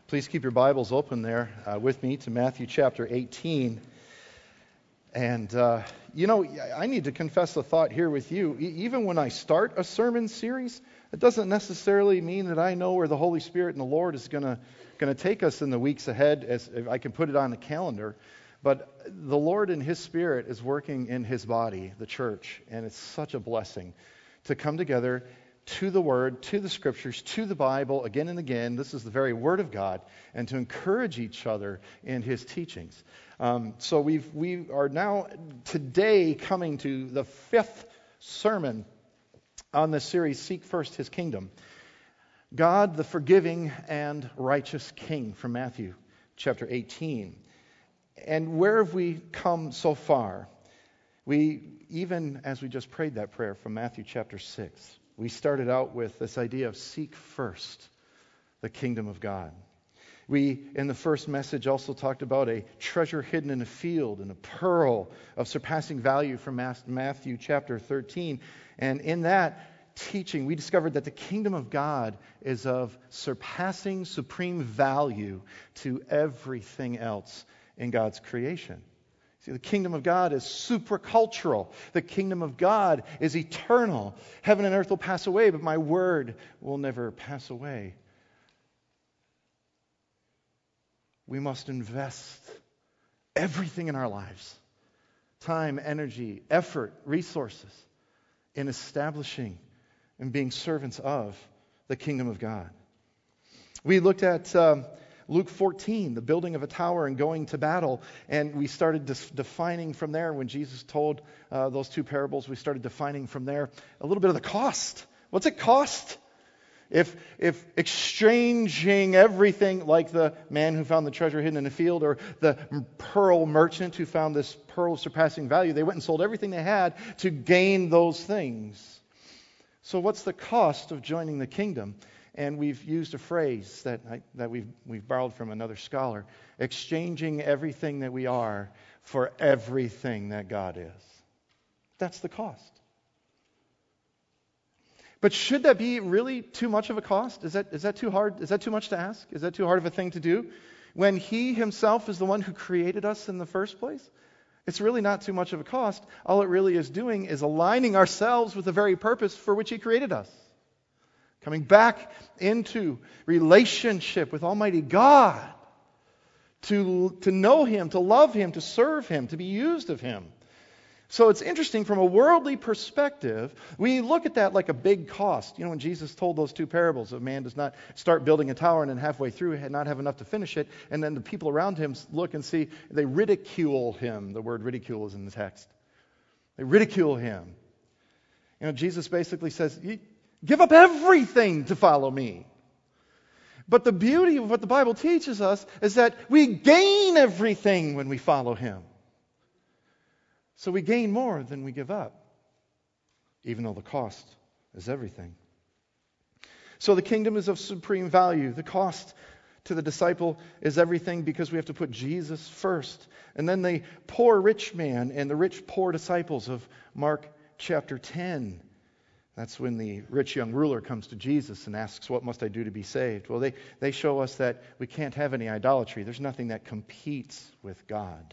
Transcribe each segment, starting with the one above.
Please keep your Bibles open there with me to Matthew chapter 18. And, I need to confess a thought here with you. Even when I start a sermon series, it doesn't necessarily mean that I know where the Holy Spirit and the Lord is going to take us in the weeks ahead, as if I can put it on the calendar. But the Lord and His Spirit is working in His body, the church, and it's such a blessing to come together to the Word, to the Scriptures, to the Bible again and again. This is the very Word of God, and to encourage each other in His teachings. So we are now today coming to the fifth sermon on this series, Seek First His Kingdom. God, the forgiving and righteous King, from Matthew chapter 18. And where have we come so far? Even as we just prayed that prayer from Matthew chapter 6, we started out with this idea of seek first the kingdom of God. We, in the first message, also talked about a treasure hidden in a field and a pearl of surpassing value from Matthew chapter 13. And in that teaching, we discovered that the kingdom of God is of surpassing supreme value to everything else in God's creation. See, the kingdom of God is supracultural. The kingdom of God is eternal. Heaven and earth will pass away, but my word will never pass away. We must invest everything in our lives, time, energy, effort, resources, in establishing and being servants of the kingdom of God. We looked at Luke 14, the building of a tower and going to battle. And we started defining from there, when Jesus told those two parables, we started defining from there a little bit of the cost. What's it cost? If exchanging everything, like the man who found the treasure hidden in a field, or the pearl merchant who found this pearl of surpassing value, they went and sold everything they had to gain those things. So what's the cost of joining the kingdom? And we've used a phrase that we've borrowed from another scholar: exchanging everything that we are for everything that God is. That's the cost. But should that be really too much of a cost? Is that too hard? Is that too much to ask? Is that too hard of a thing to do? When He Himself is the one who created us in the first place? It's really not too much of a cost. All it really is doing is aligning ourselves with the very purpose for which He created us. Coming back into relationship with Almighty God, to know Him, to love Him, to serve Him, to be used of Him. So it's interesting from a worldly perspective. We look at that like a big cost. You know, when Jesus told those two parables, a man does not start building a tower and then halfway through not have enough to finish it, and then the people around him look and see, they ridicule him. The word ridicule is in the text. They ridicule him. You know, Jesus basically says, give up everything to follow me. But the beauty of what the Bible teaches us is that we gain everything when we follow Him. So we gain more than we give up, even though the cost is everything. So the kingdom is of supreme value. The cost to the disciple is everything, because we have to put Jesus first. And then the poor rich man and the rich poor disciples of Mark chapter 10. That's when the rich young ruler comes to Jesus and asks, what must I do to be saved? Well, they show us that we can't have any idolatry. There's nothing that competes with God.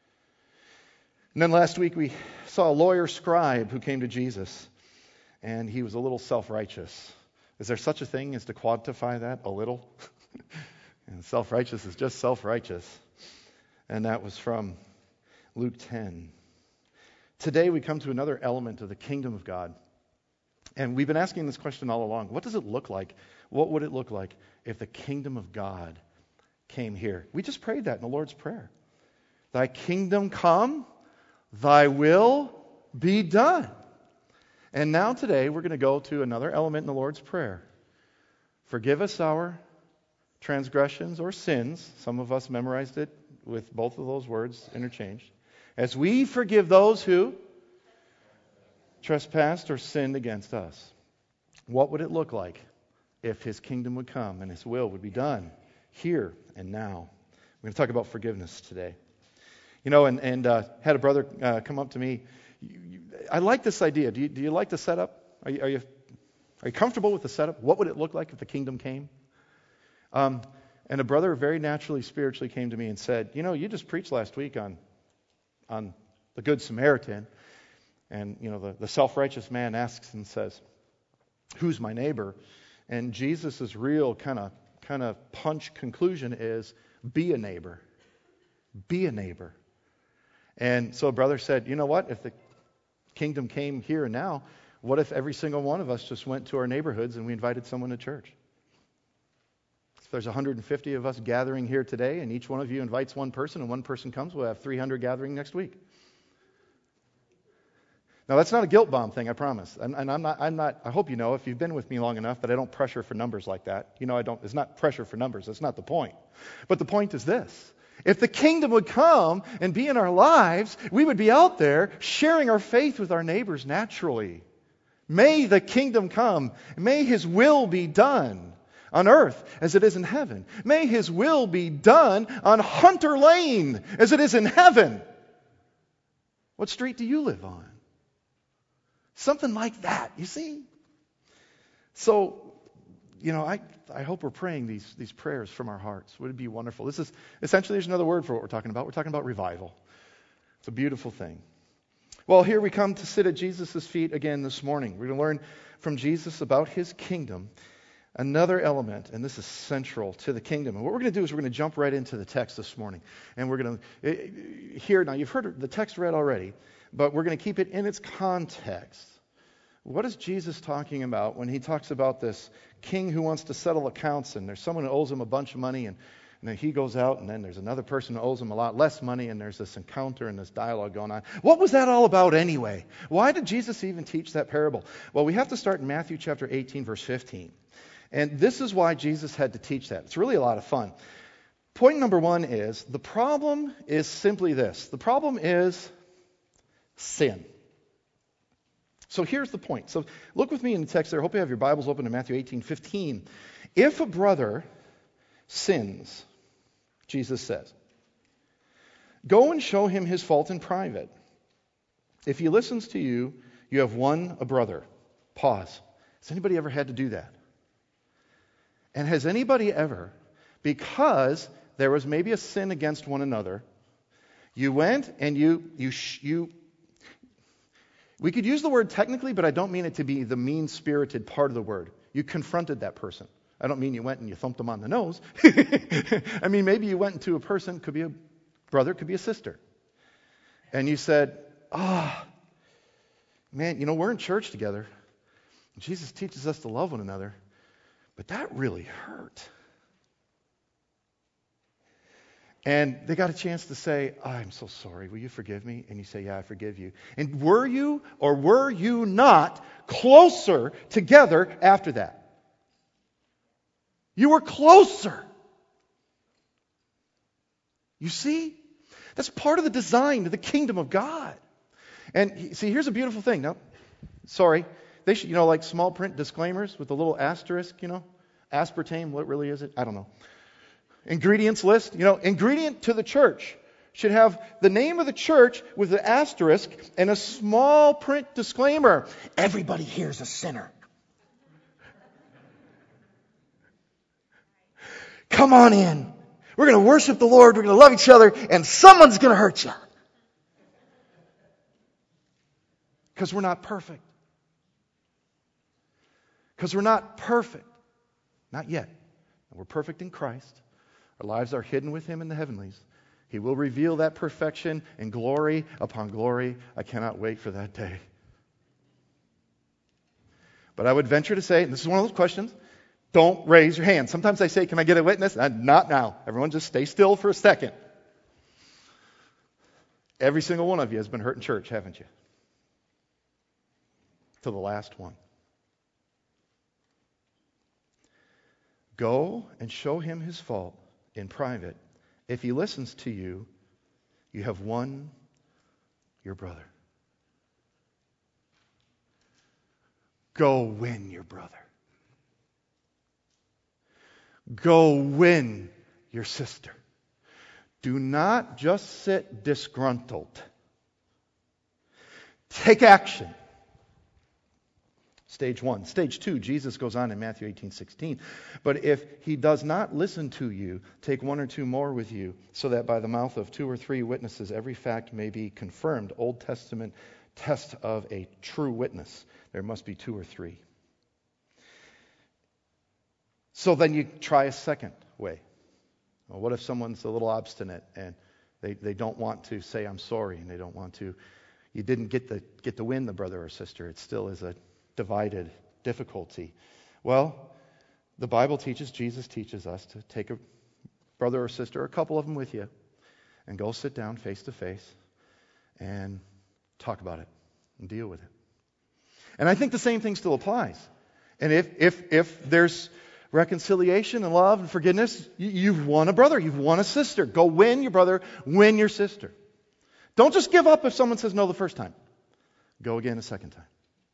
And then last week we saw a lawyer scribe who came to Jesus, and he was a little self-righteous. Is there such a thing as to quantify that a little? And self-righteous is just self-righteous. And that was from Luke 10. Today we come to another element of the kingdom of God. And we've been asking this question all along. What does it look like? What would it look like if the kingdom of God came here? We just prayed that in the Lord's Prayer. Thy kingdom come, thy will be done. And now today we're going to go to another element in the Lord's Prayer. Forgive us our transgressions or sins. Some of us memorized it with both of those words interchanged. As we forgive those who trespassed or sinned against us. What would it look like if His kingdom would come and His will would be done here and now? We're going to talk about forgiveness today. You know, and had a brother come up to me. I like this idea. Do you like the setup? Are you comfortable with the setup? What would it look like if the kingdom came? And And a brother very naturally, spiritually came to me and said, you just preached last week on the Good Samaritan. And, the self-righteous man asks and says, who's my neighbor? And Jesus' real kind of punch conclusion is, be a neighbor. Be a neighbor. And so a brother said, you know what? If the kingdom came here and now, what if every single one of us just went to our neighborhoods and we invited someone to church? If there's 150 of us gathering here today and each one of you invites one person and one person comes, we'll have 300 gathering next week. Now, that's not a guilt bomb thing, I promise. And I'm not, I hope you know, if you've been with me long enough, that I don't pressure for numbers like that. It's not pressure for numbers. That's not the point. But the point is this. If the kingdom would come and be in our lives, we would be out there sharing our faith with our neighbors naturally. May the kingdom come. May His will be done on earth as it is in heaven. May His will be done on Hunter Lane as it is in heaven. What street do you live on? Something like that, you see? So, I hope we're praying these prayers from our hearts. Would it be wonderful? This is essentially, there's another word for what we're talking about. We're talking about revival. It's a beautiful thing. Well, here we come to sit at Jesus' feet again this morning. We're going to learn from Jesus about His kingdom. Another element, and this is central to the kingdom. And what we're going to do is we're going to jump right into the text this morning. And we're going to hear, now you've heard the text read already, but we're going to keep it in its context. What is Jesus talking about when He talks about this king who wants to settle accounts, and there's someone who owes him a bunch of money, and then he goes out, and then there's another person who owes him a lot less money, and there's this encounter and this dialogue going on. What was that all about anyway? Why did Jesus even teach that parable? Well, we have to start in Matthew chapter 18, verse 15. And this is why Jesus had to teach that. It's really a lot of fun. Point number one is, the problem is simply this. The problem is sin. So here's the point. So look with me in the text there. I hope you have your Bibles open to Matthew 18:15. If a brother sins, Jesus says, go and show him his fault in private. If he listens to you, you have won a brother. Pause. Has anybody ever had to do that? And has anybody ever, because there was maybe a sin against one another, you went and we could use the word technically, but I don't mean it to be the mean-spirited part of the word. You confronted that person. I don't mean you went and you thumped them on the nose. I mean, maybe you went into a person, could be a brother, could be a sister. And you said, man, we're in church together. Jesus teaches us to love one another. But that really hurt. And they got a chance to say, I'm so sorry, will you forgive me? And you say, yeah, I forgive you. And were you or were you not closer together after that? You were closer. You see? That's part of the design of the kingdom of God. And see, here's a beautiful thing. Now, sorry. They should, like small print disclaimers with a little asterisk, aspartame, what really is it? I don't know. Ingredients list, ingredient to the church should have the name of the church with the asterisk and a small print disclaimer. Everybody here's a sinner. Come on in. We're going to worship the Lord. We're going to love each other. And someone's going to hurt you. Because we're not perfect. Because we're not perfect. Not yet. We're perfect in Christ. Our lives are hidden with Him in the heavenlies. He will reveal that perfection in glory upon glory. I cannot wait for that day. But I would venture to say, and this is one of those questions, don't raise your hand. Sometimes I say, can I get a witness? Not now. Everyone just stay still for a second. Every single one of you has been hurt in church, haven't you? To the last one. Go and show him his fault in private. If he listens to you, you have won your brother. Go win your brother. Go win your sister. Do not just sit disgruntled. Take action. Stage 1. Stage 2, Jesus goes on in Matthew 18:16. But if he does not listen to you, take 1 or 2 more with you, so that by the mouth of 2 or 3 witnesses every fact may be confirmed. Old Testament test of a true witness. There must be 2 or 3. So then you try a second way. Well, what if someone's a little obstinate and they don't want to say I'm sorry, and they don't want to, you didn't get to win the brother or sister. It still is a divided difficulty. Well, the Bible teaches, Jesus teaches us to take a brother or sister, a couple of them with you, and go sit down face to face and talk about it and deal with it. And I think the same thing still applies. And if there's reconciliation and love and forgiveness, you've won a brother, you've won a sister. Go win your brother, win your sister. Don't just give up if someone says no the first time. Go again a second time.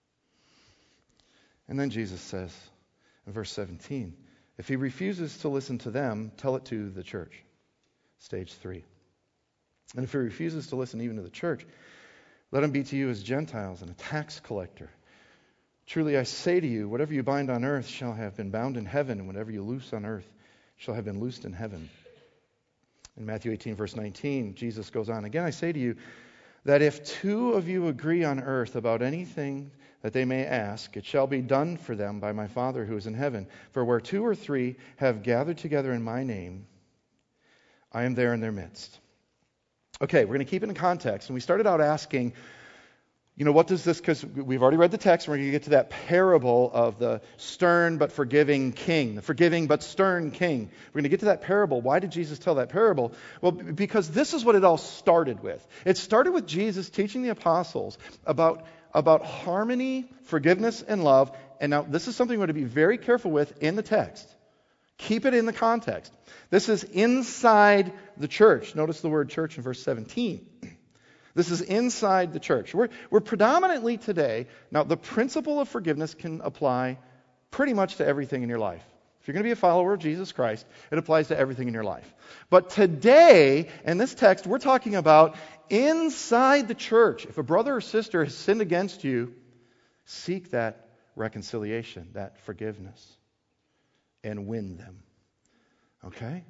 And then Jesus says in verse 17, if he refuses to listen to them, tell it to the church. Stage 3. And if he refuses to listen even to the church, let him be to you as Gentiles and a tax collector. Truly I say to you, whatever you bind on earth shall have been bound in heaven, and whatever you loose on earth shall have been loosed in heaven. In Matthew 18, verse 19, Jesus goes on, again I say to you, that if 2 of you agree on earth about anything that they may ask, it shall be done for them by my Father who is in heaven. For where 2 or 3 have gathered together in my name, I am there in their midst. Okay, we're going to keep it in context. And we started out asking, what does this, because we've already read the text, and we're going to get to that parable of the stern but forgiving king, the forgiving but stern king. We're going to get to that parable. Why did Jesus tell that parable? Well, because this is what it all started with. It started with Jesus teaching the apostles about harmony, forgiveness, and love. And now this is something we're going to be very careful with in the text. Keep it in the context. This is inside the church. Notice the word church in verse 17. This is inside the church. We're predominantly today, now the principle of forgiveness can apply pretty much to everything in your life. If you're going to be a follower of Jesus Christ, it applies to everything in your life. But today, in this text, we're talking about inside the church. If a brother or sister has sinned against you, seek that reconciliation, that forgiveness, and win them. Okay?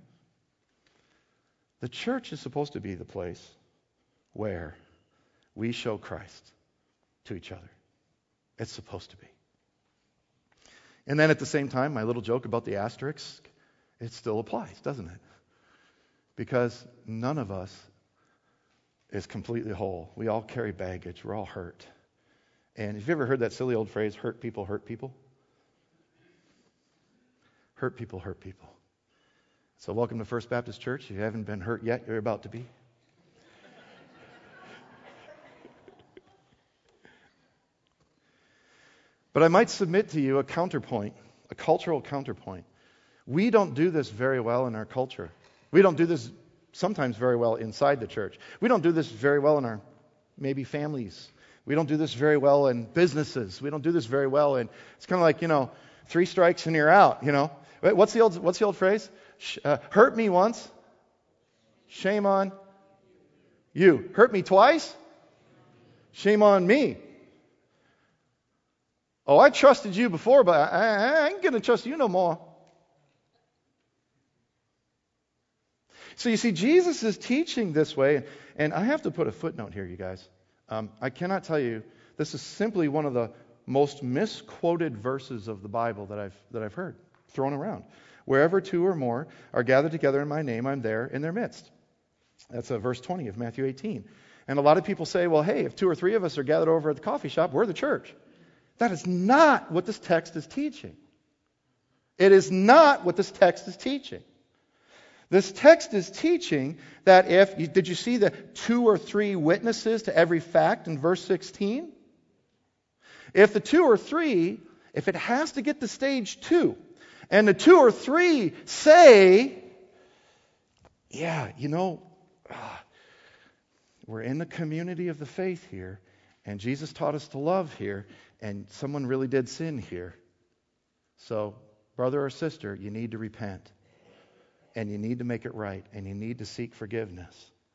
The church is supposed to be the place where we show Christ to each other. It's supposed to be. And then at the same time, my little joke about the asterisk, it still applies, doesn't it? Because none of us is completely whole. We all carry baggage. We're all hurt. And have you ever heard that silly old phrase, hurt people hurt people? Hurt people hurt people. So welcome to First Baptist Church. If you haven't been hurt yet, you're about to be. But I might submit to you a counterpoint, a cultural counterpoint. We don't do this very well in our culture. We don't do this sometimes very well inside the church. We don't do this very well in our maybe families. We don't do this very well in businesses. We don't do this very well in, it's kind of like, 3 strikes and you're out, What's the old phrase? Hurt me once, shame on you. Hurt me twice, shame on me. Oh, I trusted you before, but I ain't going to trust you no more. So you see, Jesus is teaching this way, and I have to put a footnote here, you guys. I cannot tell you, this is simply one of the most misquoted verses of the Bible that I've heard thrown around. Wherever 2 or more are gathered together in my name, I'm there in their midst. That's verse 20 of Matthew 18. And a lot of people say, well, hey, if 2 or 3 of us are gathered over at the coffee shop, we're the church. That is not what this text is teaching. It is not what this text is teaching. This text is teaching that did you see the 2 or 3 witnesses to every fact in verse 16? If the 2 or 3, if it has to get to stage 2, and the 2 or 3 say, we're in the community of the faith here, and Jesus taught us to love here, and someone really did sin here. So, brother or sister, you need to repent. And you need to make it right. And you need to seek forgiveness.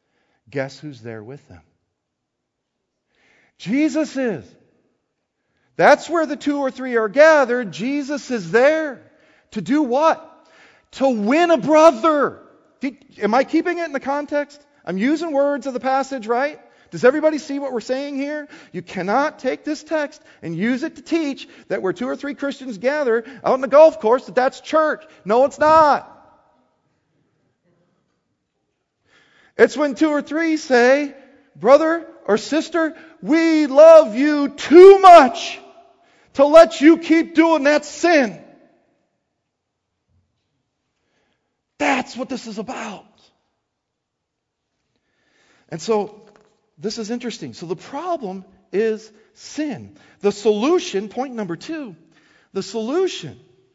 Guess who's there with them? Jesus is. That's where the 2 or 3 are gathered. Jesus is there. To do what? To win a brother. Am I keeping it in the context? I'm using words of the passage, right? Does everybody see what we're saying here? You cannot take this text and use it to teach that where 2 or 3 Christians gather out in the golf course, that's church. No, it's not. It's when 2 or 3 say, brother or sister, we love you too much to let you keep doing that sin. That's what this is about. And so, this is interesting. So the problem is sin. The solution, point number 2, the solution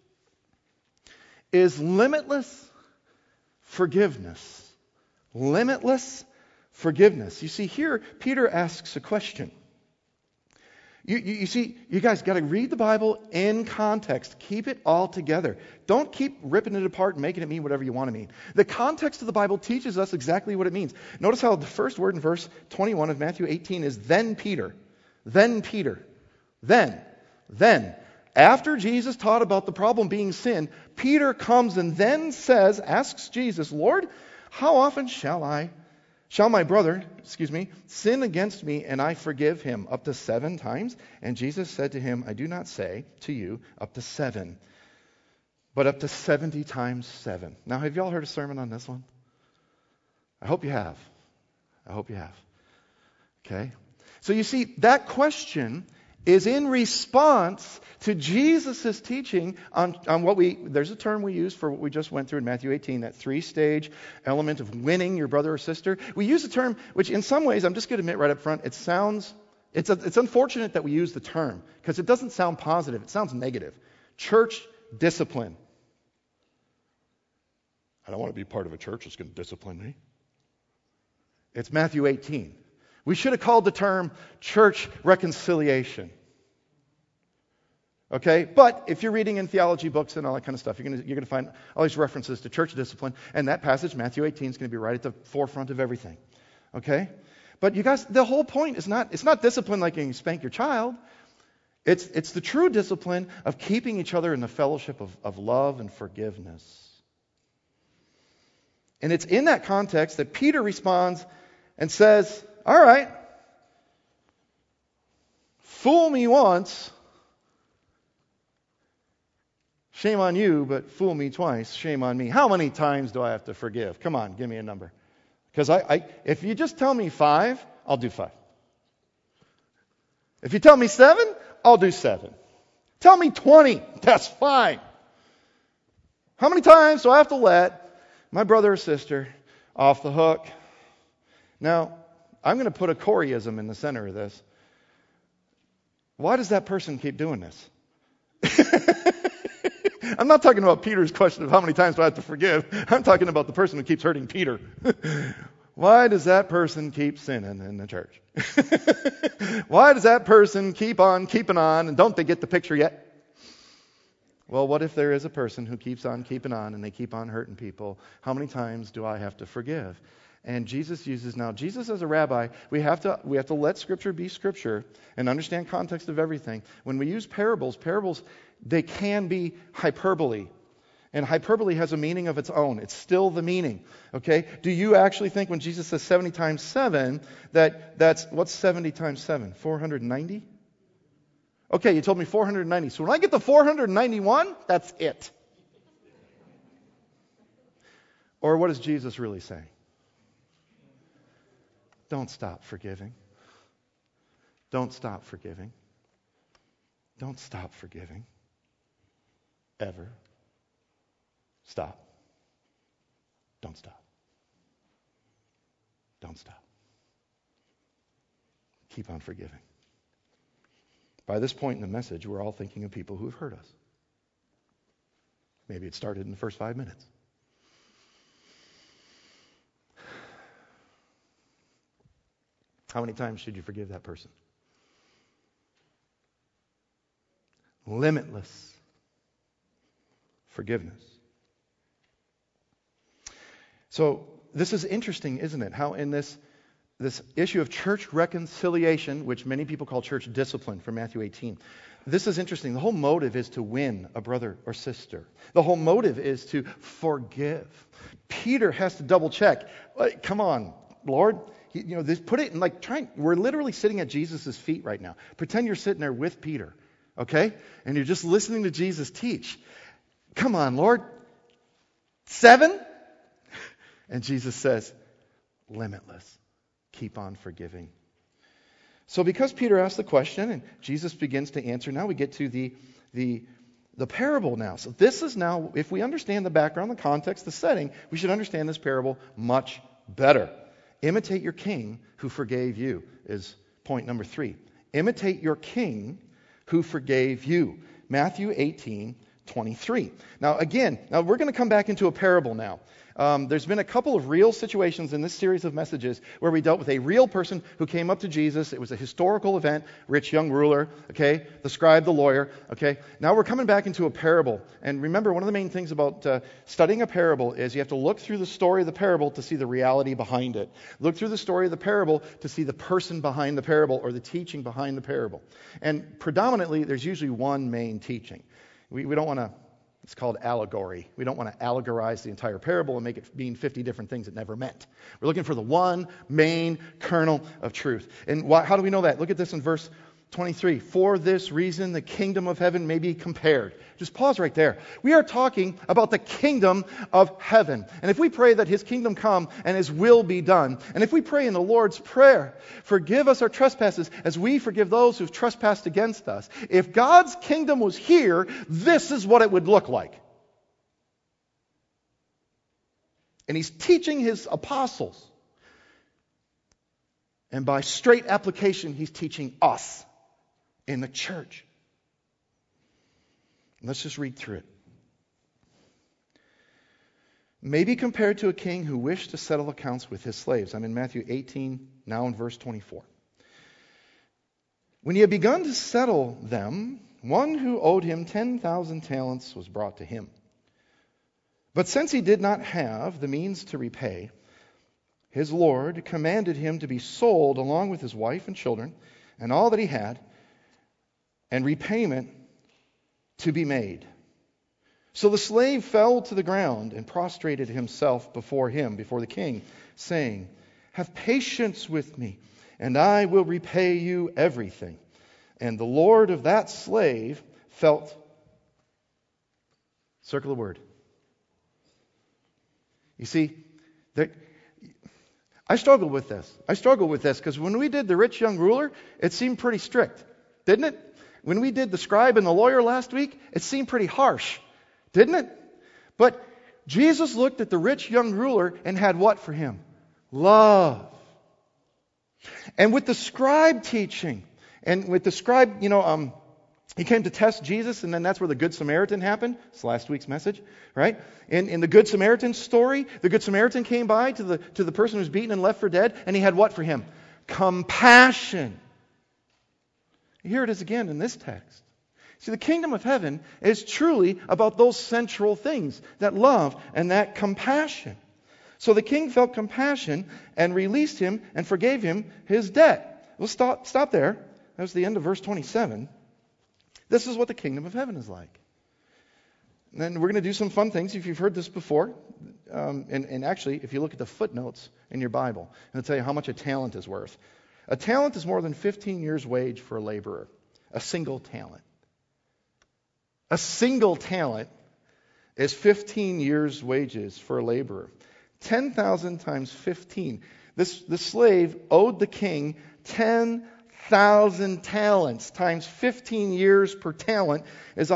is limitless forgiveness. Limitless forgiveness. You see, here, Peter asks a question. You see, you guys got to read the Bible in context. Keep it all together. Don't keep ripping it apart and making it mean whatever you want to mean. The context of the Bible teaches us exactly what it means. Notice how the first word in verse 21 of Matthew 18 is then Peter. Then Peter. Then. After Jesus taught about the problem being sin, Peter comes and then asks Jesus, Lord, how often shall my brother, sin against me and I forgive him? Up to 7 times? And Jesus said to him, I do not say to you up to 7, but up to 70 times 7. Now, have you all heard a sermon on this one? I hope you have. Okay? So you see, that question is in response to Jesus' teaching on there's a term we use for what we just went through in Matthew 18, that 3-stage element of winning your brother or sister. We use a term which in some ways, I'm just going to admit right up front, it's unfortunate that we use the term because it doesn't sound positive. It sounds negative. Church discipline. I don't want to be part of a church that's going to discipline me. It's Matthew 18. We should have called the term church reconciliation. Okay? But if you're reading in theology books and all that kind of stuff, you're going to find all these references to church discipline. And that passage, Matthew 18, is going to be right at the forefront of everything. Okay? But you guys, the whole point is it's not discipline like you spank your child. It's the true discipline of keeping each other in the fellowship of love and forgiveness. And it's in that context that Peter responds and says, all right, fool me once, shame on you, but fool me twice, shame on me. How many times do I have to forgive? Come on, give me a number. Because if you just tell me 5, I'll do 5. If you tell me 7, I'll do 7. Tell me 20, that's fine. How many times do I have to let my brother or sister off the hook? Now, I'm going to put a Coreyism in the center of this. Why does that person keep doing this? I'm not talking about Peter's question of how many times do I have to forgive. I'm talking about the person who keeps hurting Peter. Why does that person keep sinning in the church? Why does that person keep on keeping on, and don't they get the picture yet? Well, what if there is a person who keeps on keeping on and they keep on hurting people? How many times do I have to forgive? And Jesus as a rabbi, we have to let Scripture be Scripture and understand context of everything. When we use parables, they can be hyperbole. And hyperbole has a meaning of its own. It's still the meaning. Okay? Do you actually think when Jesus says 70 times 7, what's 70 times 7? 490? Okay, you told me 490. So when I get to 491, that's it. Or what is Jesus really saying? Don't stop forgiving. Don't stop forgiving. Don't stop forgiving. Ever. Stop. Don't stop. Don't stop. Keep on forgiving. By this point in the message, we're all thinking of people who have hurt us. Maybe it started in the first 5 minutes. How many times should you forgive that person? Limitless forgiveness. So this is interesting, isn't it? How in this issue of church reconciliation, which many people call church discipline from Matthew 18, This is interesting. The whole motive is to win a brother or sister. The whole motive is to forgive. Peter has to double check. Come on, Lord. Put it in we're literally sitting at Jesus' feet right now. Pretend you're sitting there with Peter, okay? And you're just listening to Jesus teach. Come on, Lord. 7? And Jesus says, limitless. Keep on forgiving. So because Peter asked the question and Jesus begins to answer, now we get to the parable now. So this is now, if we understand the background, the context, the setting, we should understand this parable much better. Imitate your king who forgave you is point number 3. Imitate your king who forgave you. Matthew 18:23. Now we're going to come back into a parable now. There's been a couple of real situations in this series of messages where we dealt with a real person who came up to Jesus. It was a historical event, rich young ruler, okay, the scribe, the lawyer, okay. Now we're coming back into a parable. And remember, one of the main things about studying a parable is you have to look through the story of the parable to see the reality behind it. Look through the story of the parable to see the person behind the parable or the teaching behind the parable. And predominantly, there's usually one main teaching. We don't want to... It's called allegory. We don't want to allegorize the entire parable and make it mean 50 different things it never meant. We're looking for the one main kernel of truth. And how do we know that? Look at this in verse 23. For this reason, the kingdom of heaven may be compared. Just pause right there. We are talking about the kingdom of heaven. And if we pray that his kingdom come and his will be done, and if we pray in the Lord's Prayer, forgive us our trespasses as we forgive those who've trespassed against us. If God's kingdom was here, this is what it would look like. And he's teaching his apostles. And by straight application, he's teaching us in the church. Let's just read through it. May be compared to a king who wished to settle accounts with his slaves. I'm in Matthew 18, now in verse 24. When he had begun to settle them, one who owed him 10,000 talents was brought to him. But since he did not have the means to repay, his Lord commanded him to be sold along with his wife and children and all that he had, and repayment to be made. So the slave fell to the ground and prostrated himself before the king, saying, have patience with me, and I will repay you everything. And the Lord of that slave felt... Circle the word. You see, I struggled with this. Because when we did the rich young ruler, it seemed pretty strict, didn't it? When we did the scribe and the lawyer last week, it seemed pretty harsh, didn't it? But Jesus looked at the rich young ruler and had what for him? Love. And with the scribe teaching, and with the scribe, he came to test Jesus, and then that's where the Good Samaritan happened. It's last week's message, right? In the Good Samaritan story, the Good Samaritan came by to the person who's beaten and left for dead, and he had what for him? Compassion. Here it is again in this text. See, the kingdom of heaven is truly about those central things, that love and that compassion. So the king felt compassion and released him and forgave him his debt. We'll stop there. That was the end of verse 27. This is what the kingdom of heaven is like. And then we're going to do some fun things if you've heard this before. And actually, if you look at the footnotes in your Bible, it'll tell you how much a talent is worth. A talent is more than 15 years' wage for a laborer. A single talent. A single talent is 15 years' wages for a laborer. 10,000 times 15. The slave owed the king 10,000 talents times 15 years per talent is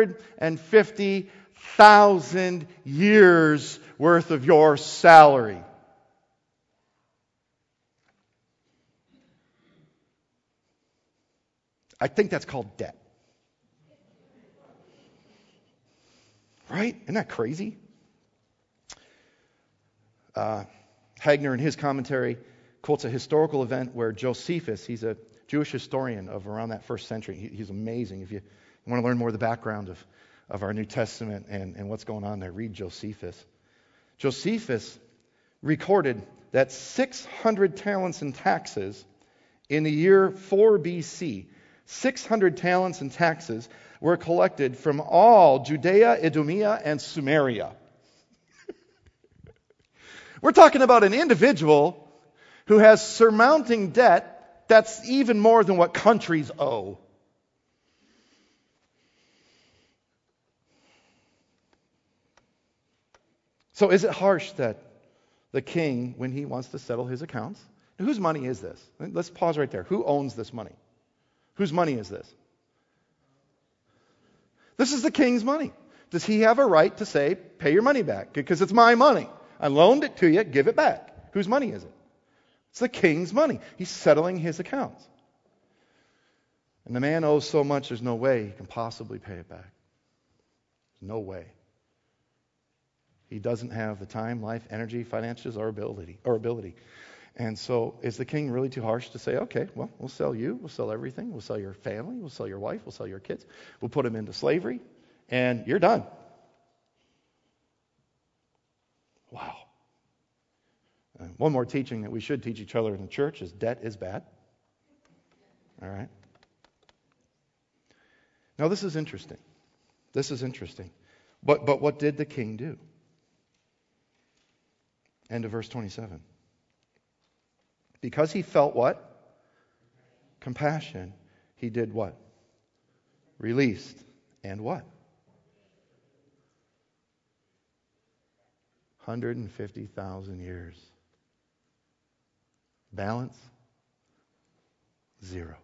150,000 years worth of your salary. I think that's called debt. Right? Isn't that crazy? Hagner in his commentary quotes a historical event where Josephus, he's a Jewish historian of around that first century. He's amazing. If you want to learn more of the background of our New Testament and what's going on there, read Josephus. Josephus recorded that 600 talents in taxes in the year 4 BC 600 talents in taxes were collected from all Judea, Idumea, and Samaria. We're talking about an individual who has surmounting debt that's even more than what countries owe. So is it harsh that the king, when he wants to settle his accounts, whose money is this? Let's pause right there. Who owns this money? Whose money is this? This is the king's money. Does he have a right to say, pay your money back? Because it's my money. I loaned it to you, give it back. Whose money is it? It's the king's money. He's settling his accounts. And the man owes so much, there's no way he can possibly pay it back. There's no way. He doesn't have the time, life, energy, finances, or ability. And so is the king really too harsh to say, okay, well, we'll sell you, we'll sell everything, we'll sell your family, we'll sell your wife, we'll sell your kids, we'll put them into slavery, and you're done. Wow. One more teaching that we should teach each other in the church is debt is bad. All right. Now this is interesting. But what did the king do? End of verse 27. Because he felt what? Compassion. He did what? Released. And what? 150,000 years. Balance? 0.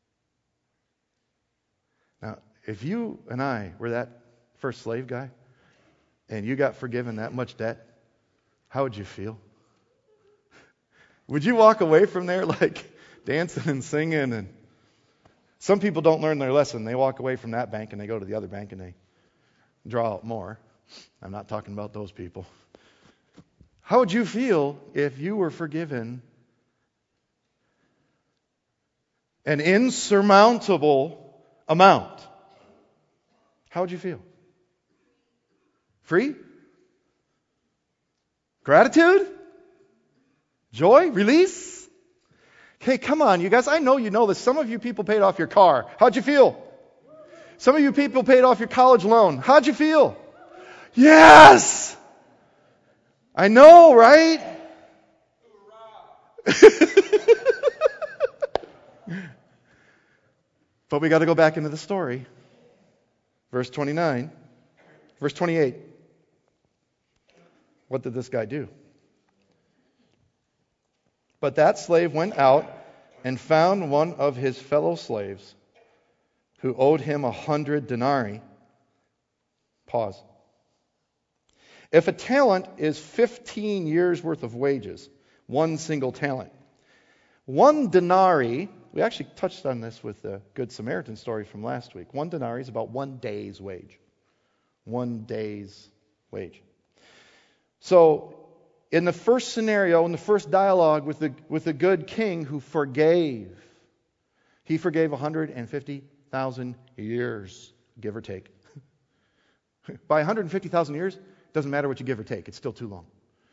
Now, if you and I were that first slave guy, and you got forgiven that much debt, how would you feel? Would you walk away from there like dancing and singing? And some people don't learn their lesson. They walk away from that bank and they go to the other bank and they draw out more. I'm not talking about those people. How would you feel if you were forgiven an insurmountable amount? How would you feel? Free? Gratitude? Joy? Release? Okay, come on, you guys. I know you know this. Some of you people paid off your car. How'd you feel? Some of you people paid off your college loan. How'd you feel? Yes! I know, right? But we got to go back into the story. Verse 28. What did this guy do? But that slave went out and found one of his fellow slaves who owed him 100 denarii. Pause. If a talent is 15 years worth of wages, one single talent, 1 denarii, we actually touched on this with the Good Samaritan story from last week. 1 denarii is about 1 day's wage. 1 day's wage. So, in the first scenario, in the first dialogue with the good king who forgave, he forgave 150,000 years, give or take. By 150,000 years, it doesn't matter what you give or take. It's still too long.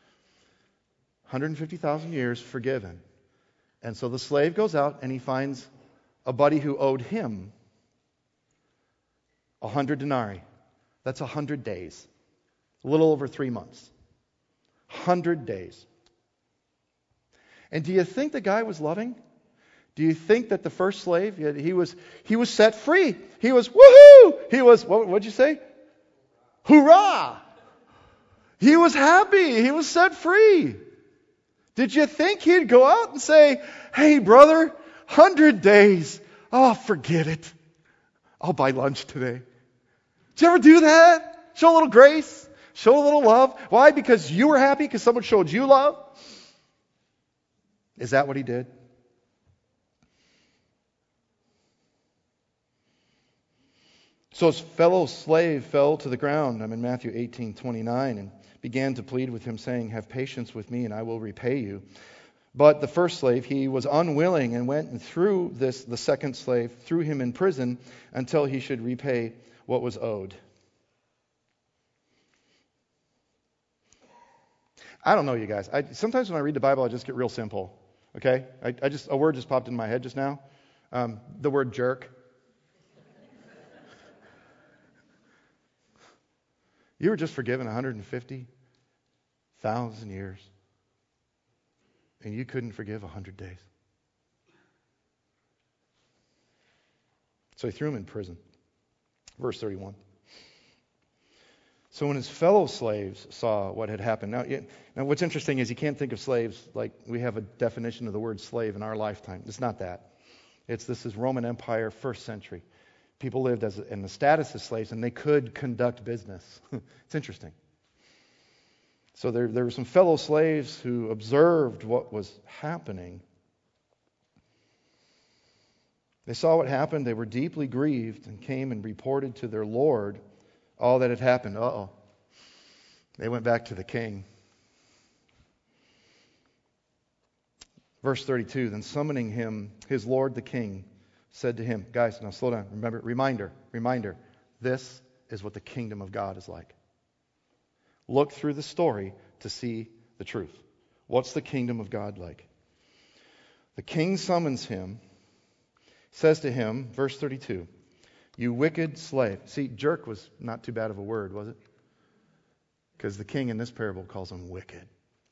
150,000 years forgiven. And so the slave goes out and he finds a buddy who owed him 100 denarii. That's 100 days. A little over 3 months. 100 days. And do you think the guy was loving? Do you think that the first slave, he was set free? He was, woohoo! He was, what'd you say? Hoorah! He was happy. He was set free. Did you think he'd go out and say, hey, brother, 100 days. Oh, forget it. I'll buy lunch today. Did you ever do that? Show a little grace? Show a little love? Why? Because you were happy? Because someone showed you love? Is that what he did? So his fellow slave fell to the ground. I'm in Matthew 18:29, and began to plead with him, saying, have patience with me, and I will repay you. But the first slave, he was unwilling, and went and threw the second slave, threw him in prison until he should repay what was owed. I don't know, you guys. Sometimes when I read the Bible, I just get real simple. Okay? A word just popped in my head just now. The word jerk. You were just forgiven 150,000 years. And you couldn't forgive 100 days. So he threw him in prison. Verse 31. So when his fellow slaves saw what had happened. Now what's interesting is you can't think of slaves like we have a definition of the word slave in our lifetime. It's not that. This is Roman Empire, 1st century. People lived in the status of slaves, and they could conduct business. It's interesting. So there were some fellow slaves who observed what was happening. They saw what happened. They were deeply grieved and came and reported to their Lord all that had happened. They went back to the king. Verse 32, then summoning him, his Lord the king, said to him, guys, now slow down. Remember, reminder, this is what the kingdom of God is like. Look through the story to see the truth. What's the kingdom of God like? The king summons him, says to him, verse 32, you wicked slave. See, jerk was not too bad of a word, was it? Because the king in this parable calls him wicked.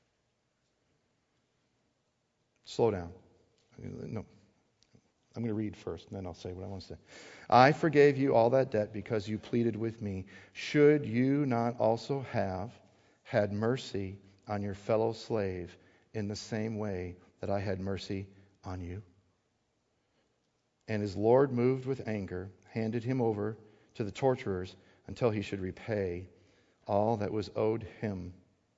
Slow down. No. I'm going to read first, and then I'll say what I want to say. I forgave you all that debt because you pleaded with me. Should you not also have had mercy on your fellow slave in the same way that I had mercy on you? And his Lord, moved with anger, handed him over to the torturers until he should repay all that was owed him.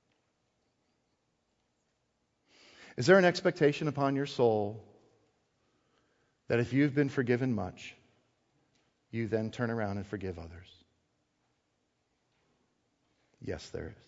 Is there an expectation upon your soul that if you've been forgiven much, you then turn around and forgive others? Yes, there is.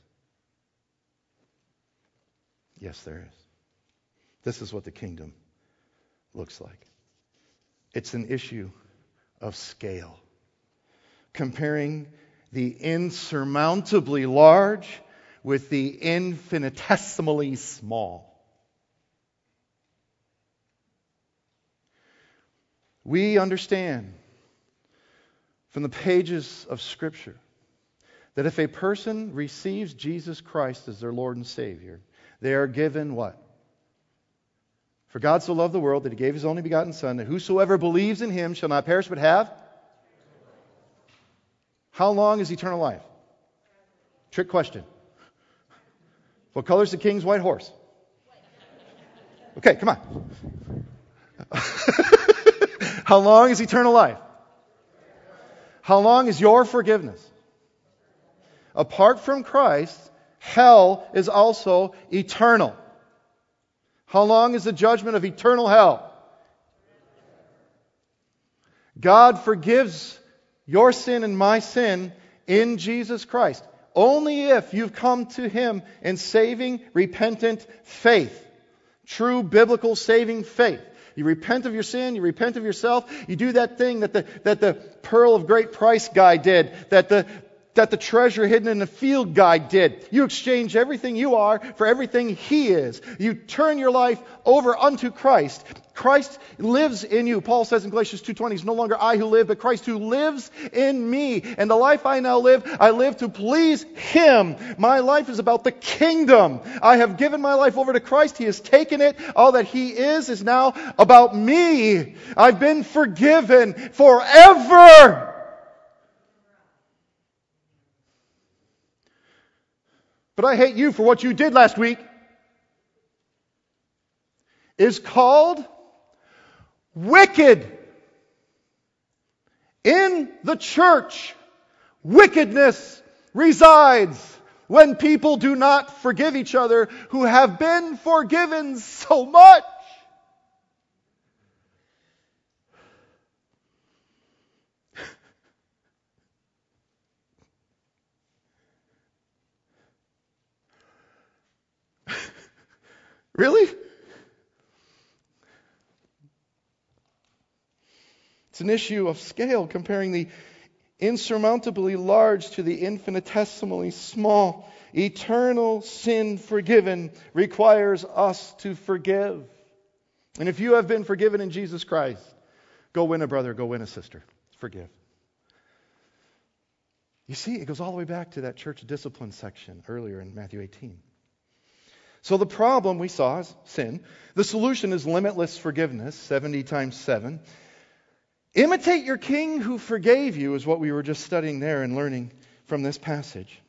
Yes, there is. This is what the kingdom looks like. It's an issue of scale. Comparing the insurmountably large with the infinitesimally small. We understand from the pages of Scripture that if a person receives Jesus Christ as their Lord and Savior, they are given what? For God so loved the world that He gave His only begotten Son, that whosoever believes in Him shall not perish but have. How long is eternal life? Trick question. What color is the king's white horse? Okay, come on. How long is eternal life? How long is your forgiveness? Apart from Christ, hell is also eternal. How long is the judgment of eternal hell? God forgives your sin and my sin in Jesus Christ. Only if you've come to Him in saving, repentant faith. True biblical saving faith. You repent of your sin, you repent of yourself, you do that thing that the pearl of great price guy did, that the treasure hidden in the field guy did. You exchange everything you are for everything He is. You turn your life over unto Christ. Christ lives in you. Paul says in Galatians 2:20, it's no longer I who live, but Christ who lives in me. And the life I now live, I live to please Him. My life is about the kingdom. I have given my life over to Christ. He has taken it. All that He is now about me. I've been forgiven forever. But I hate you for what you did last week, is called wicked. In the church, wickedness resides when people do not forgive each other who have been forgiven so much. Really? It's an issue of scale, comparing the insurmountably large to the infinitesimally small. Eternal sin forgiven requires us to forgive. And if you have been forgiven in Jesus Christ, Go win a brother, go win a sister. Forgive. You see, it goes all the way back to that church discipline section earlier in Matthew 18. So the problem we saw is sin. The solution is limitless forgiveness, 70 times 7. Imitate your king who forgave you is what we were just studying there and learning from this passage.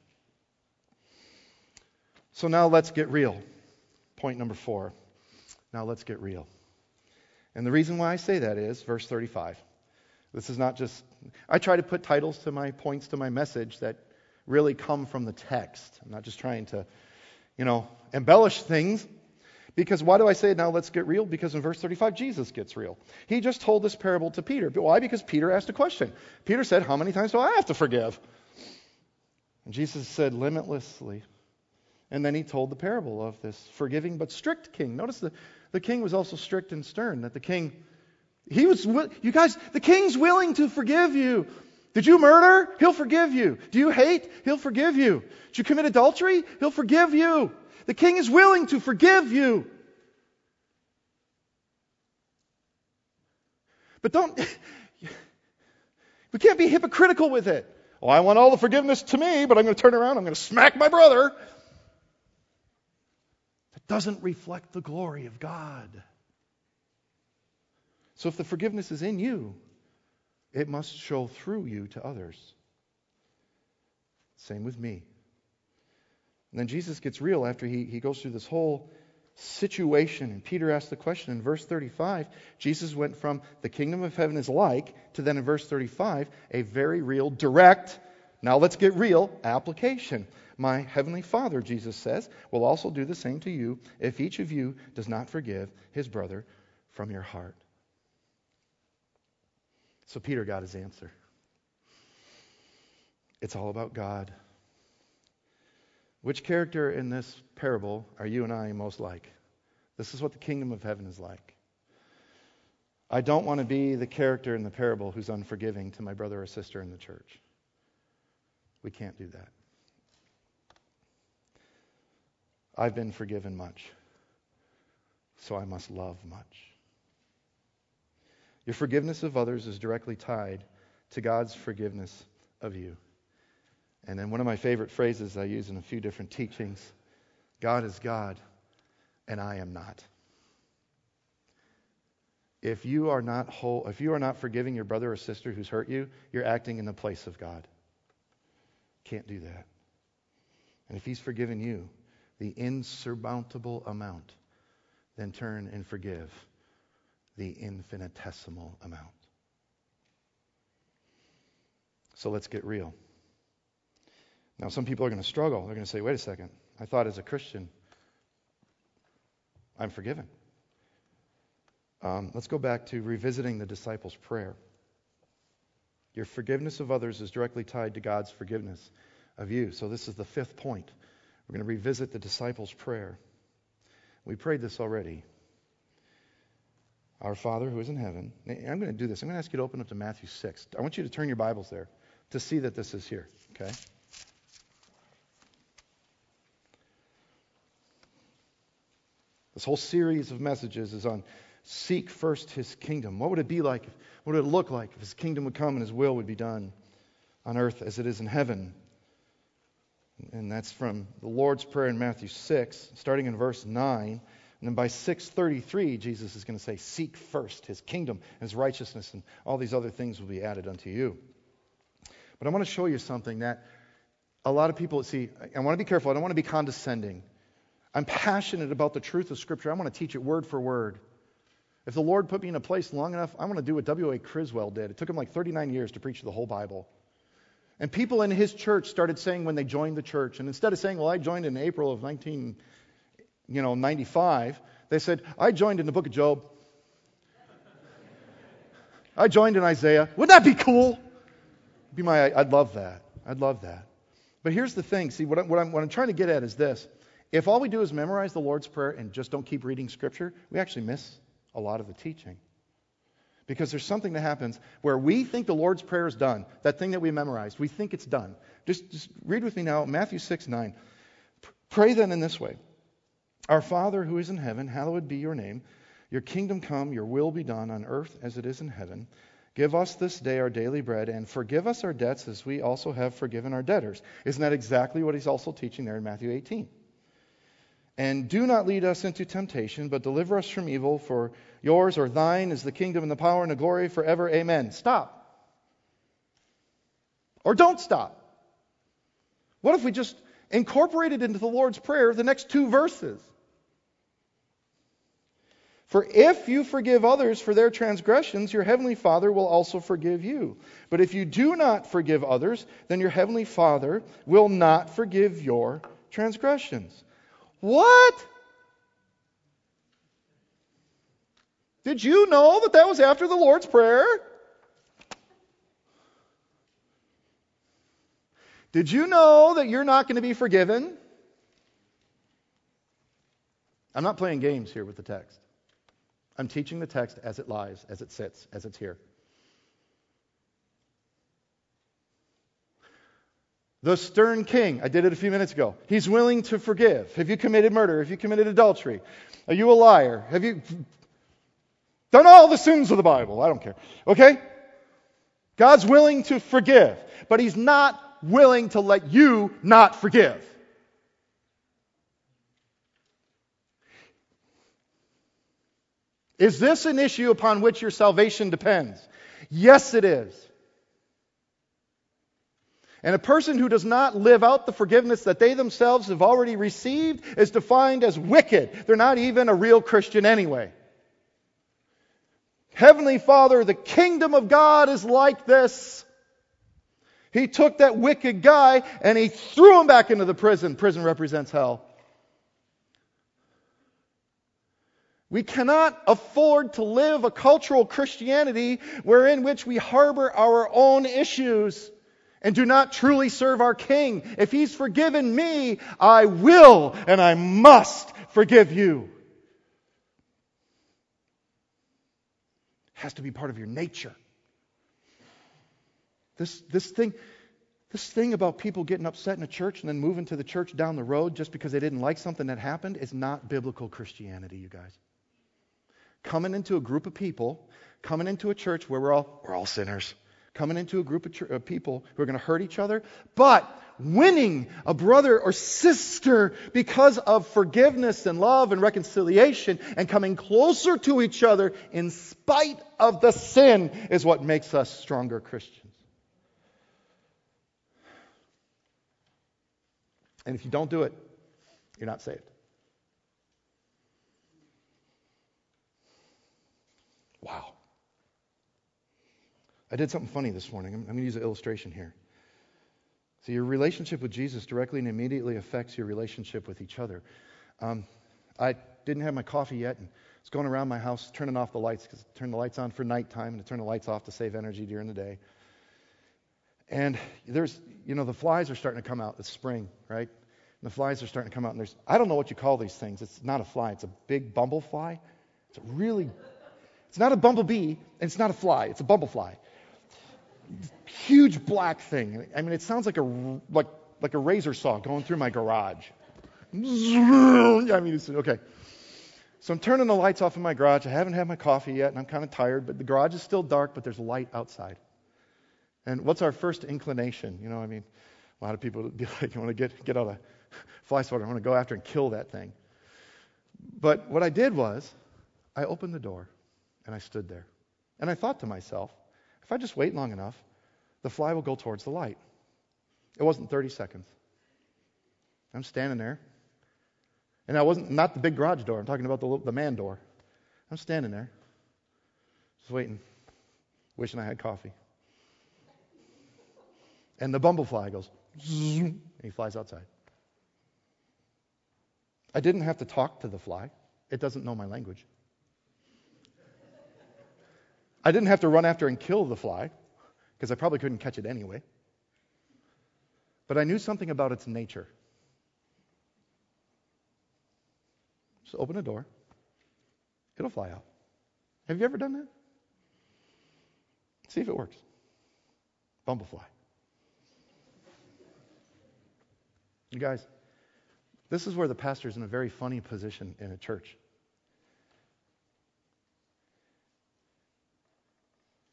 So now let's get real. Point number 4. Now let's get real. And the reason why I say that is verse 35. This is not just... I try to put titles to my points to my message that really come from the text. I'm not just trying to, embellish things. Because why do I say now let's get real? Because in verse 35, Jesus gets real. He just told this parable to Peter. But why? Because Peter asked a question. Peter said, how many times do I have to forgive? And Jesus said, limitlessly. And then he told the parable of this forgiving but strict king. Notice the king was also strict and stern. That the king, the king's willing to forgive you. Did you murder? He'll forgive you. Do you hate? He'll forgive you. Did you commit adultery? He'll forgive you. The king is willing to forgive you. But we can't be hypocritical with it. Oh, I want all the forgiveness to me, but I'm going to turn around, I'm going to smack my brother. That doesn't reflect the glory of God. So if the forgiveness is in you, it must show through you to others. Same with me. And then Jesus gets real after he goes through this whole situation. And Peter asked the question in verse 35. Jesus went from the kingdom of heaven is like to then in verse 35, a very real, direct, now let's get real, application. My heavenly Father, Jesus says, will also do the same to you if each of you does not forgive his brother from your heart. So Peter got his answer. It's all about God. Which character in this parable are you and I most like? This is what the kingdom of heaven is like. I don't want to be the character in the parable who's unforgiving to my brother or sister in the church. We can't do that. I've been forgiven much, so I must love much. Your forgiveness of others is directly tied to God's forgiveness of you. And then one of my favorite phrases I use in a few different teachings, God is God and I am not. If you are not whole, if you are not forgiving your brother or sister who's hurt you, you're acting in the place of God. Can't do that. And if he's forgiven you the insurmountable amount, then turn and forgive the infinitesimal amount. So let's get real. Now, some people are going to struggle. They're going to say, wait a second. I thought as a Christian, I'm forgiven. Let's go back to revisiting the disciples' prayer. Your forgiveness of others is directly tied to God's forgiveness of you. So this is the 5th point. We're going to revisit the disciples' prayer. We prayed this already. Our Father who is in heaven. I'm going to do this. I'm going to ask you to open up to Matthew 6. I want you to turn your Bibles there to see that this is here. Okay? This whole series of messages is on seek first his kingdom. What would it be like? What would it look like if his kingdom would come and his will would be done on earth as it is in heaven? And that's from the Lord's Prayer in Matthew 6, starting in verse 9. And then by 6:33, Jesus is going to say, seek first his kingdom and his righteousness, and all these other things will be added unto you. But I want to show you something that a lot of people, see, I want to be careful. I don't want to be condescending. I'm passionate about the truth of Scripture. I want to teach it word for word. If the Lord put me in a place long enough, I want to do what W.A. Criswell did. It took him like 39 years to preach the whole Bible. And people in his church started saying when they joined the church, and instead of saying, well, I joined in April of 1995, they said, I joined in the book of Job. I joined in Isaiah. Wouldn't that be cool? I'd love that. I'd love that. But here's the thing. See, what I'm trying to get at is this. If all we do is memorize the Lord's Prayer and just don't keep reading Scripture, we actually miss a lot of the teaching. Because there's something that happens where we think the Lord's Prayer is done. That thing that we memorized, we think it's done. Just read with me now, Matthew 6:9. Pray then in this way. Our Father who is in heaven, hallowed be your name. Your kingdom come, your will be done on earth as it is in heaven. Give us this day our daily bread, and forgive us our debts as we also have forgiven our debtors. Isn't that exactly what he's also teaching there in Matthew 18? And do not lead us into temptation, but deliver us from evil, for yours or thine is the kingdom and the power and the glory forever. Amen. Stop. Or don't stop. What if we just incorporated into the Lord's Prayer the next two verses? For if you forgive others for their transgressions, your heavenly Father will also forgive you. But if you do not forgive others, then your heavenly Father will not forgive your transgressions. What? Did you know that was after the Lord's Prayer? Did you know that you're not going to be forgiven? I'm not playing games here with the text. I'm teaching the text as it lies, as it sits, as it's here. The stern king, I did it a few minutes ago. He's willing to forgive. Have you committed murder? Have you committed adultery? Are you a liar? Have you done all the sins of the Bible? I don't care. Okay? God's willing to forgive, but He's not willing to let you not forgive. Is this an issue upon which your salvation depends? Yes, it is. And a person who does not live out the forgiveness that they themselves have already received is defined as wicked. They're not even a real Christian anyway. Heavenly Father, the kingdom of God is like this. He took that wicked guy and He threw him back into the prison. Prison represents hell. We cannot afford to live a cultural Christianity wherein which we harbor our own issues and do not truly serve our King. If He's forgiven me, I will and I must forgive you. It has to be part of your nature. This thing about people getting upset in a church and then moving to the church down the road just because they didn't like something that happened is not biblical Christianity, you guys. Coming into a group of people, coming into a church where we're all sinners, coming into a group of people who are going to hurt each other, but winning a brother or sister because of forgiveness and love and reconciliation and coming closer to each other in spite of the sin is what makes us stronger Christians. And if you don't do it, you're not saved. Wow. I did something funny this morning. I'm going to use an illustration here. So your relationship with Jesus directly and immediately affects your relationship with each other. I didn't have my coffee yet, and I was going around my house turning off the lights because I turn the lights on for nighttime and I turn the lights off to save energy during the day. And there's, the flies are starting to come out. It's spring, right? And the flies are starting to come out. And I don't know what you call these things. It's not a fly. It's a big bumblefly. It's not a bumblebee, and it's not a fly. It's a bumblefly. Huge black thing. I mean, it sounds like a razor saw going through my garage. Okay. So I'm turning the lights off in my garage. I haven't had my coffee yet, and I'm kind of tired, but the garage is still dark, but there's light outside. And what's our first inclination? A lot of people would be like, I want to get out a fly swatter. I want to go after and kill that thing. But what I did was, I opened the door, and I stood there. And I thought to myself, if I just wait long enough, the fly will go towards the light. It wasn't 30 seconds. I'm standing there. And I wasn't, not the big garage door. I'm talking about the man door. I'm standing there, just waiting, wishing I had coffee. And the bumblefly goes, zoom, and he flies outside. I didn't have to talk to the fly. It doesn't know my language. I didn't have to run after and kill the fly, because I probably couldn't catch it anyway. But I knew something about its nature. Just open a door. It'll fly out. Have you ever done that? See if it works. Bumblefly. You guys, this is where the pastor's in a very funny position in a church.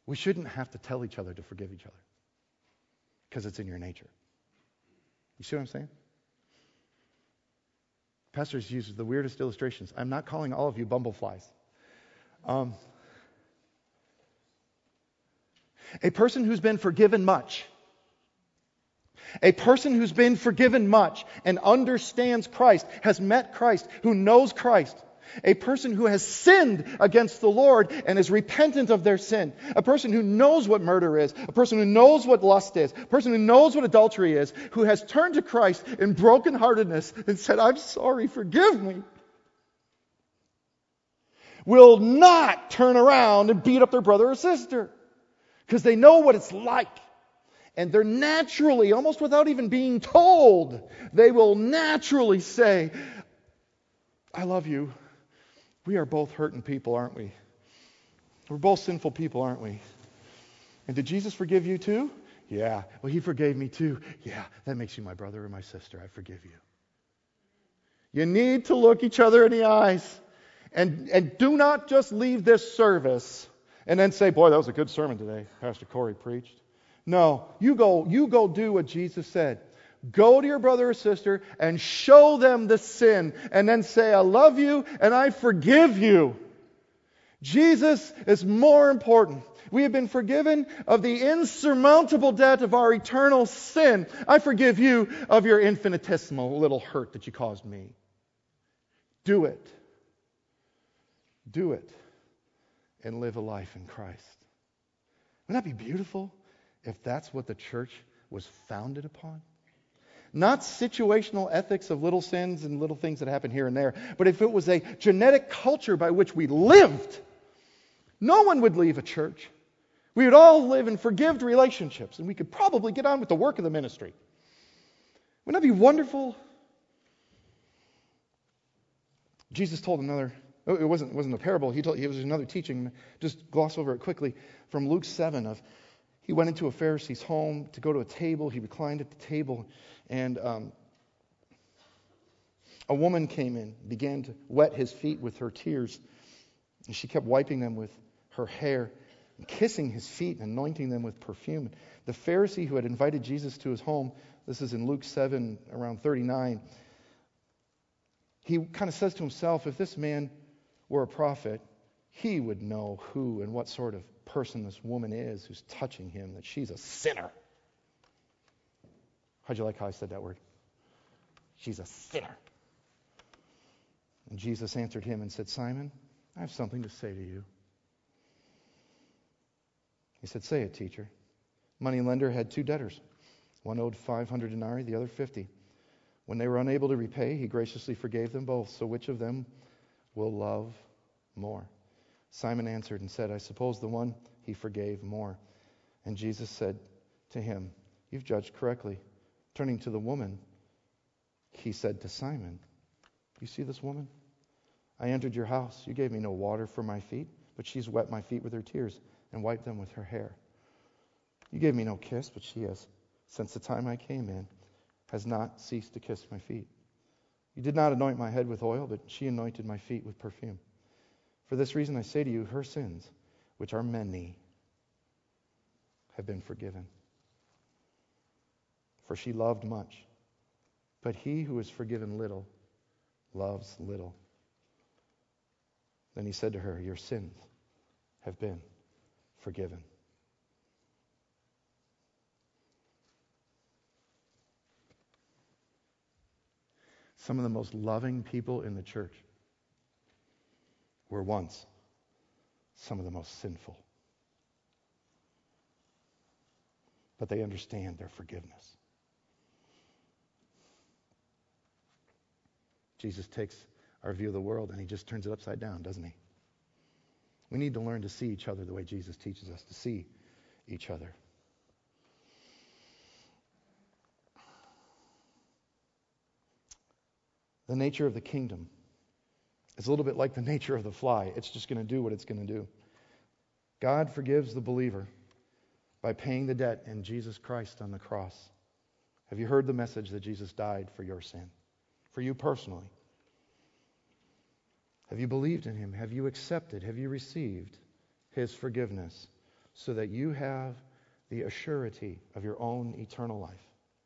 We shouldn't have to tell each other to forgive each other because it's in your nature. You see what I'm saying? Pastors use the weirdest illustrations. I'm not calling all of you bumbleflies. A person who's been forgiven much, a person who's been forgiven much and understands Christ, has met Christ, who knows Christ, a person who has sinned against the Lord and is repentant of their sin, a person who knows what murder is, a person who knows what lust is, a person who knows what adultery is, who has turned to Christ in brokenheartedness and said, I'm sorry, forgive me, will not turn around and beat up their brother or sister because they know what it's like. And they're naturally, almost without even being told, they will naturally say, I love you. We are both hurting people, aren't we? We're both sinful people, aren't we? And did Jesus forgive you too? Yeah. Well, He forgave me too. Yeah. That makes you my brother or my sister. I forgive you. You need to look each other in the eyes. And do not just leave this service and then say, boy, that was a good sermon today. Pastor Corey preached. No. You go do what Jesus said. Go to your brother or sister and show them the sin and then say, I love you and I forgive you. Jesus is more important. We have been forgiven of the insurmountable debt of our eternal sin. I forgive you of your infinitesimal little hurt that you caused me. Do it. Do it. And live a life in Christ. Wouldn't that be beautiful if that's what the church was founded upon? Not situational ethics of little sins and little things that happen here and there, but if it was a genetic culture by which we lived, no one would leave a church. We would all live in forgived relationships, and we could probably get on with the work of the ministry. Wouldn't that be wonderful? Jesus told another, it wasn't a parable, it was another teaching. Just gloss over it quickly from Luke 7 of, he went into a Pharisee's home to go to a table. He reclined at the table, and a woman came in, began to wet his feet with her tears. And she kept wiping them with her hair, and kissing his feet and anointing them with perfume. The Pharisee who had invited Jesus to his home, this is in Luke 7, around 39, he kind of says to himself, if this man were a prophet, he would know who and what sort of person this woman is who's touching him, that she's a sinner. How'd you like how I said that word? She's a sinner. And Jesus answered him and said, Simon, I have something to say to you. He said, say it, teacher. Moneylender had 2 debtors. One owed 500 denarii, the other 50. When they were unable to repay, he graciously forgave them both. So which of them will love more? Simon answered and said, I suppose the one he forgave more. And Jesus said to him, you've judged correctly. Turning to the woman, he said to Simon, you see this woman? I entered your house. You gave me no water for my feet, but she's wet my feet with her tears and wiped them with her hair. You gave me no kiss, but she has, since the time I came in, has not ceased to kiss my feet. You did not anoint my head with oil, but she anointed my feet with perfume. For this reason I say to you, her sins, which are many, have been forgiven. For she loved much, but he who is forgiven little loves little. Then he said to her, your sins have been forgiven. Some of the most loving people in the church were once some of the most sinful. But they understand their forgiveness. Jesus takes our view of the world and he just turns it upside down, doesn't he? We need to learn to see each other the way Jesus teaches us to see each other. The nature of the kingdom is a little bit like the nature of the fly. It's just going to do what it's going to do. God forgives the believer by paying the debt in Jesus Christ on the cross. Have you heard the message that Jesus died for your sin? For you personally? Have you believed in him? Have you accepted? Have you received his forgiveness so that you have the assurity of your own eternal life.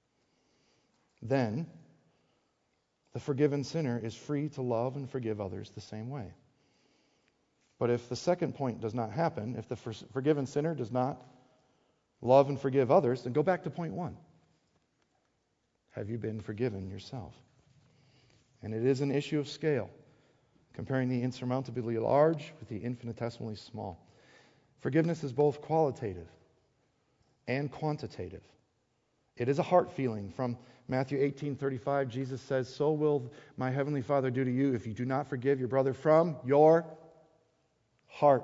Then, the forgiven sinner is free to love and forgive others the same way. But if the second point does not happen, if the forgiven sinner does not love and forgive others, then go back to point 1. Have you been forgiven yourself? And it is an issue of scale, comparing the insurmountably large with the infinitesimally small. Forgiveness is both qualitative and quantitative. It is a heart feeling. From Matthew 18:35, Jesus says, "So will my heavenly Father do to you if you do not forgive your brother from your heart."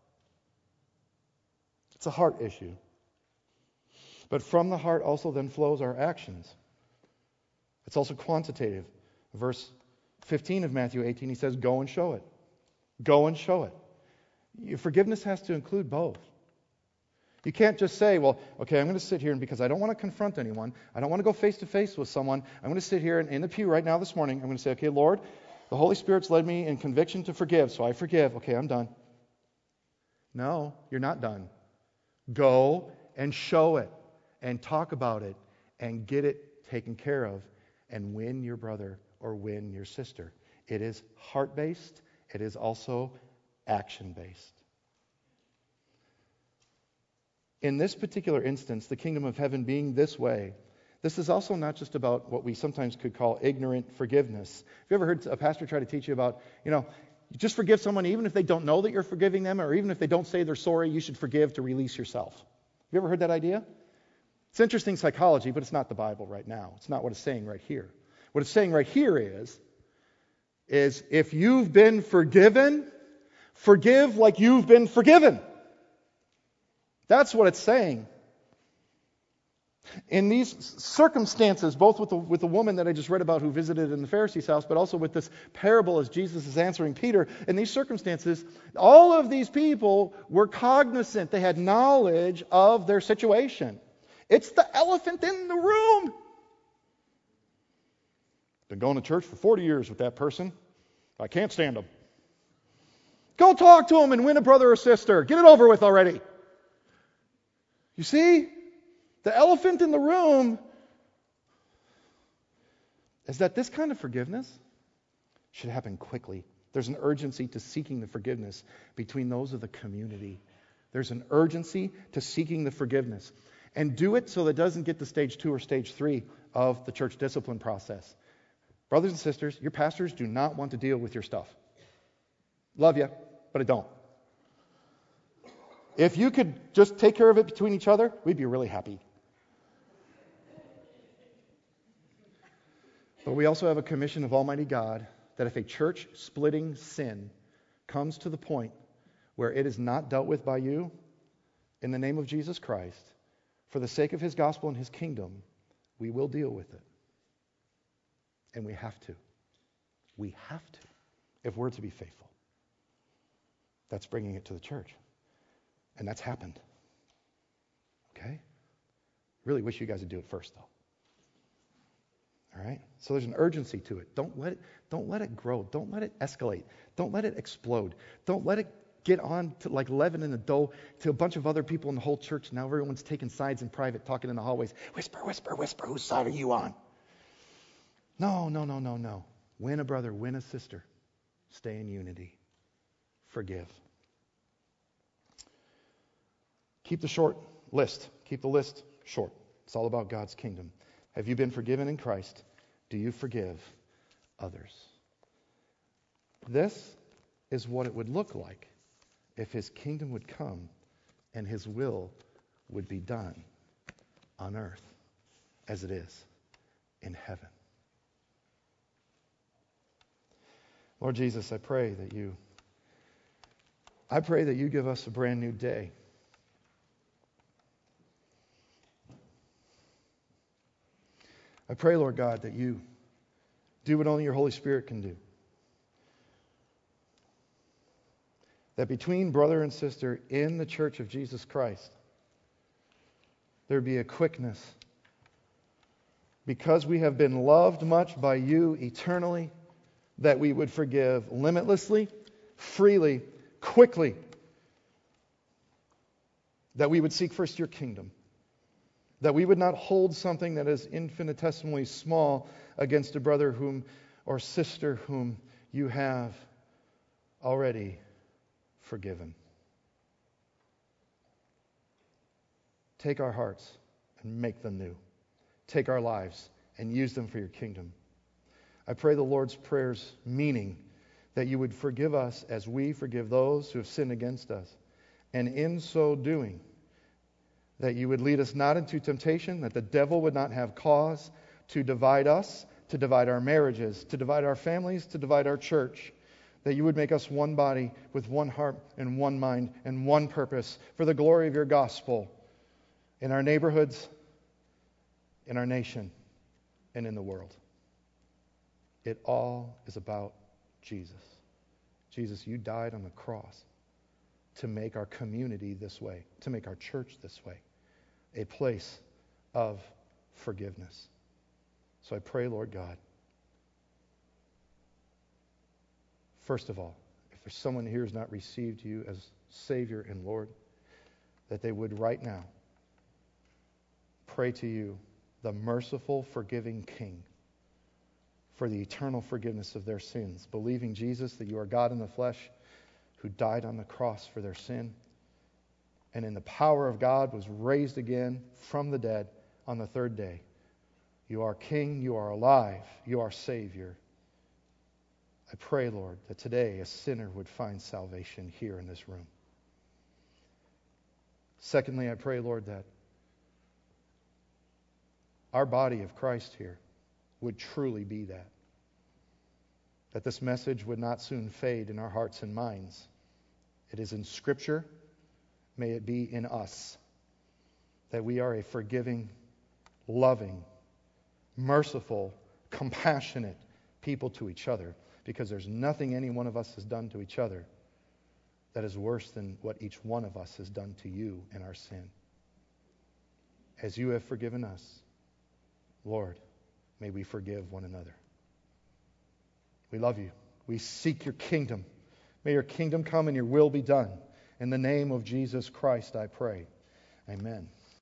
It's a heart issue. But from the heart also then flows our actions. It's also quantitative. Verse 15 of Matthew 18, he says, "Go and show it." Go and show it. Your forgiveness has to include both. You can't just say, well, okay, I'm going to sit here, and because I don't want to confront anyone, I don't want to go face to face with someone, I'm going to sit here in the pew right now this morning, I'm going to say, okay, Lord, the Holy Spirit's led me in conviction to forgive, so I forgive. Okay, I'm done. No, you're not done. Go and show it, and talk about it, and get it taken care of, and win your brother or win your sister. It is heart-based. It is also action-based. In this particular instance, the kingdom of heaven being this way, this is also not just about what we sometimes could call ignorant forgiveness. Have you ever heard a pastor try to teach you about, you just forgive someone even if they don't know that you're forgiving them, or even if they don't say they're sorry, you should forgive to release yourself? Have you ever heard that idea? It's interesting psychology, but it's not the Bible right now. It's not what it's saying right here. What it's saying right here is if you've been forgiven, forgive like you've been forgiven. That's what it's saying. In these circumstances, both with the woman that I just read about who visited in the Pharisee's house, but also with this parable as Jesus is answering Peter, in these circumstances, all of these people were cognizant. They had knowledge of their situation. It's the elephant in the room. Been going to church for 40 years with that person. I can't stand them. Go talk to them and win a brother or sister. Get it over with already. You see? The elephant in the room is that this kind of forgiveness should happen quickly. There's an urgency to seeking the forgiveness between those of the community. There's an urgency to seeking the forgiveness. And do it so that it doesn't get to stage 2 or stage 3 of the church discipline process. Brothers and sisters, your pastors do not want to deal with your stuff. Love you, but I don't. If you could just take care of it between each other, we'd be really happy. But we also have a commission of Almighty God that if a church-splitting sin comes to the point where it is not dealt with by you, in the name of Jesus Christ, for the sake of His gospel and His kingdom, we will deal with it. And we have to. We have to, if we're to be faithful. That's bringing it to the church. And that's happened. Okay? Really wish you guys would do it first, though. All right? So there's an urgency to it. Don't let it grow. Don't let it escalate. Don't let it explode. Don't let it get on to like leaven in the dough to a bunch of other people in the whole church. Now everyone's taking sides in private, talking in the hallways. Whisper, whisper, whisper. Whose side are you on? No. Win a brother, win a sister. Stay in unity. Forgive. Keep the short list. Keep the list short. It's all about God's kingdom. Have you been forgiven in Christ? Do you forgive others? This is what it would look like if His kingdom would come and His will would be done on earth as it is in heaven. Lord Jesus, I pray that you give us a brand new day. I pray, Lord God, that you do what only your Holy Spirit can do. That between brother and sister in the church of Jesus Christ, there be a quickness. Because we have been loved much by you eternally, that we would forgive limitlessly, freely, quickly. that we would seek first your kingdom, that we would not hold something that is infinitesimally small against a brother whom or sister whom you have already forgiven. Take our hearts and make them new. Take our lives and use them for your kingdom. I pray the Lord's Prayer's meaning that you would forgive us as we forgive those who have sinned against us. And in so doing, that you would lead us not into temptation, that the devil would not have cause to divide us, to divide our marriages, to divide our families, to divide our church. That you would make us one body with one heart and one mind and one purpose for the glory of your gospel in our neighborhoods, in our nation, and in the world. It all is about Jesus. Jesus, you died on the cross to make our community this way, to make our church this way, a place of forgiveness. So I pray, Lord God, first of all, if there's someone here who's not received you as Savior and Lord, that they would right now pray to you, the merciful, forgiving King, for the eternal forgiveness of their sins, believing, Jesus, that you are God in the flesh who died on the cross for their sin, and in the power of God was raised again from the dead on the third day. You are King, you are alive, you are Savior. I pray, Lord, that today a sinner would find salvation here in this room. Secondly, I pray, Lord, that our body of Christ here would truly be that. That this message would not soon fade in our hearts and minds. It is in Scripture. May it be in us. That we are a forgiving, loving, merciful, compassionate people to each other. Because there's nothing any one of us has done to each other that is worse than what each one of us has done to you in our sin. As you have forgiven us, Lord, may we forgive one another. We love you. We seek your kingdom. May your kingdom come and your will be done. In the name of Jesus Christ, I pray. Amen.